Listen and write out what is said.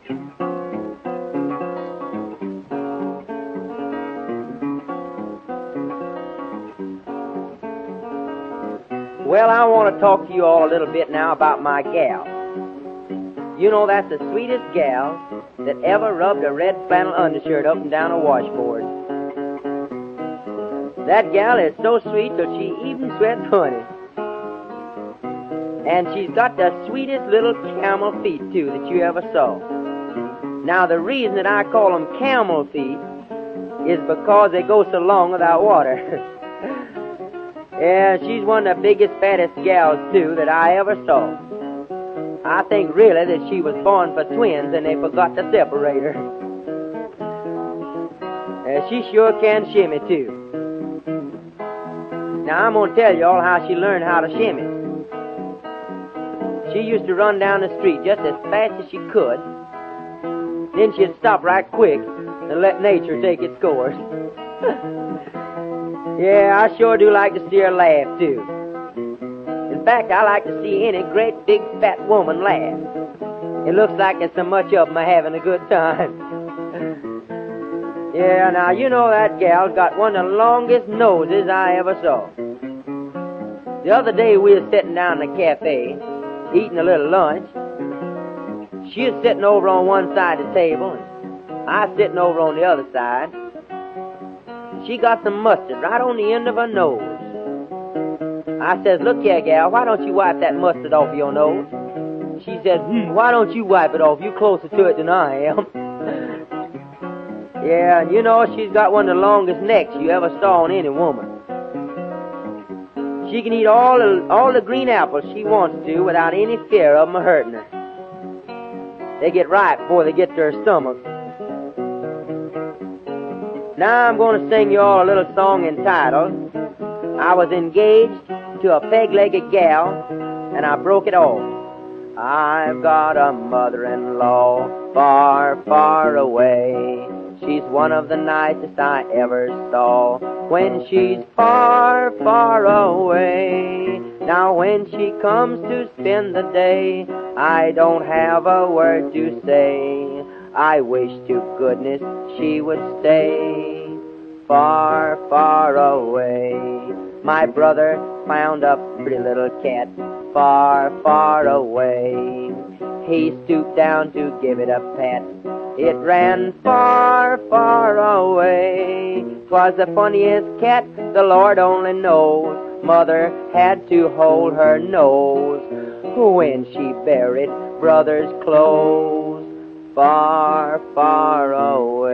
Well, I want to talk to you all a little bit now about my gal. You know, that's the sweetest gal that ever rubbed a red flannel undershirt up and down a washboard. That gal is so sweet that she even sweats honey. And she's got the sweetest little camel feet, too, that you ever saw. Now, the reason that I call them camel feet is because they go so long without water. Yeah, she's one of the biggest, fattest gals, too, that I ever saw. I think really that she was born for twins and they forgot to separate her. She sure can shimmy, too. Now, I'm going to tell you all how she learned how to shimmy. She used to run down the street just as fast as she could. Then she'd stop right quick and let nature take its course. Yeah, I sure do like to see her laugh, too. In fact, I like to see any great, big, fat woman laugh. It looks like there's so much of them are having a good time. Yeah, now, you know that gal's got one of the longest noses I ever saw. The other day, we were sitting down in the cafe, eating a little lunch. She was sitting over on one side of the table, and I was sitting over on the other side. She got some mustard right on the end of her nose. I says, look here, gal, why don't you wipe that mustard off your nose? She says, why don't you wipe it off? You're closer to it than I am. Yeah, and you know, she's got one of the longest necks you ever saw on any woman. She can eat all the green apples she wants to without any fear of them hurting her. They get ripe before they get to her stomach. Now I'm going to sing you all a little song entitled, I Was Engaged to a Peg-Legged Gal, and I Broke It Off. I've got a mother-in-law far, far away. She's one of the nicest I ever saw when she's far, far away. Now when she comes to spend the day, I don't have a word to say. I wish to goodness she would stay far, far away. My brother found a pretty little cat far, far away. He stooped down to give it a pat. It ran far, far away. 'Twas the funniest cat the Lord only knows. Mother had to hold her nose when she buried brother's clothes far, far away.